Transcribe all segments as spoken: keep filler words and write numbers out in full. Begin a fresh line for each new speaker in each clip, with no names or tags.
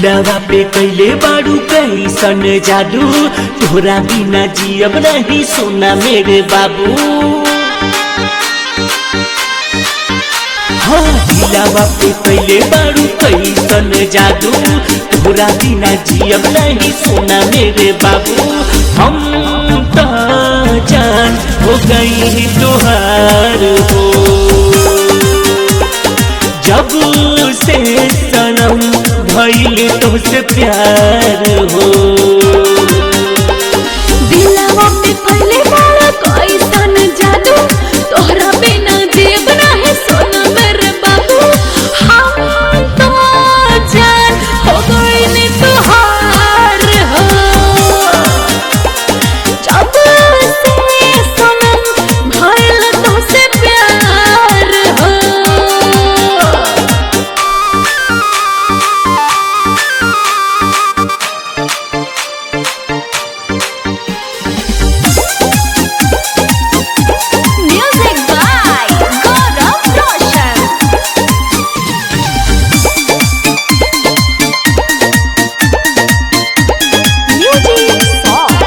दिलवा पे कैले बारू कैसन जादू, तोरा बिना जियब नहीं सोना मेरे बाबू। हाँ दिलवा पे कैले बारू कैसन जादू, तोरा बिना जियब नहीं सोना मेरे बाबू। हम तो जान हो गई तोहार हो, जब से सनम भइल तुझसे प्यार हो।
दिलवा पे कैले बारू कैसन जादू, तोहरा बिना जियब नहीं सोना मेरे बाबू। हम तो जान हो गई तोहार हो, जब से सनम भइल तुझसे प्यार हो। Music by Gaurav Roshan. Music song.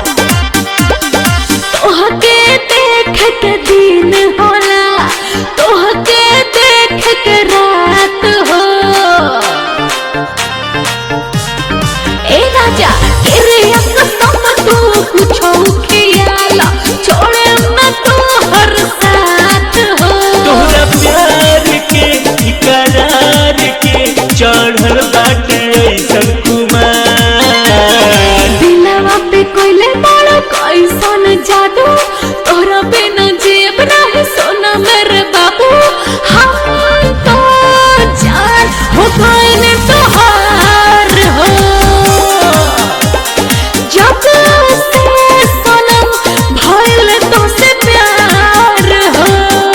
तोहके देख के दिन होला, तोहके देख के रात हो। ए राजा तेरे कसम तू कुछो खियाला, छोड़े न तू हर साथ हो।
तोहरा प्यार के इकरार के चढ़ल बाटे ऐसन कुमार।
दिलवा पे कोइले बारू कैसन जादू, तोहरा बिना जियब नहीं सोना मेरे बाबू। हम तो जान हो गइल तोहार हो, जब से सनम भइल तुझसे प्यार हो।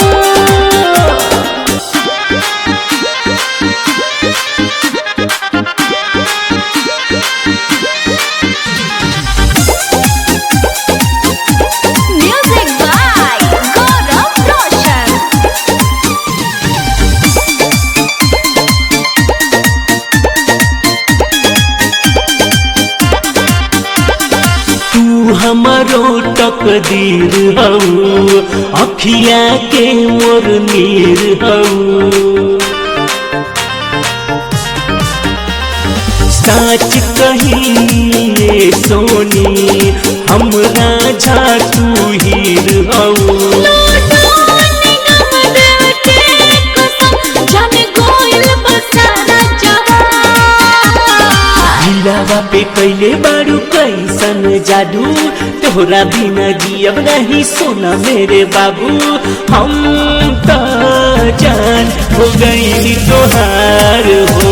Music by Gaurav Roshan.
तू हमारो तकदीर हऊ, अखिया के मोर नीर हऊ। सच कही सोनी हमरा झा तू हीर हऊ। दिलवा पे कैले बारू कैसन जादू, तोहरा बिना जियब नहीं सोना मेरे बाबू। हम तो जान हो गई तोहार हो,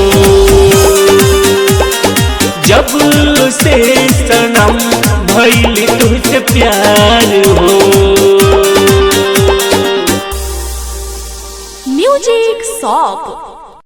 जब से सनम भइल तुझसे प्यार हो।
Music song.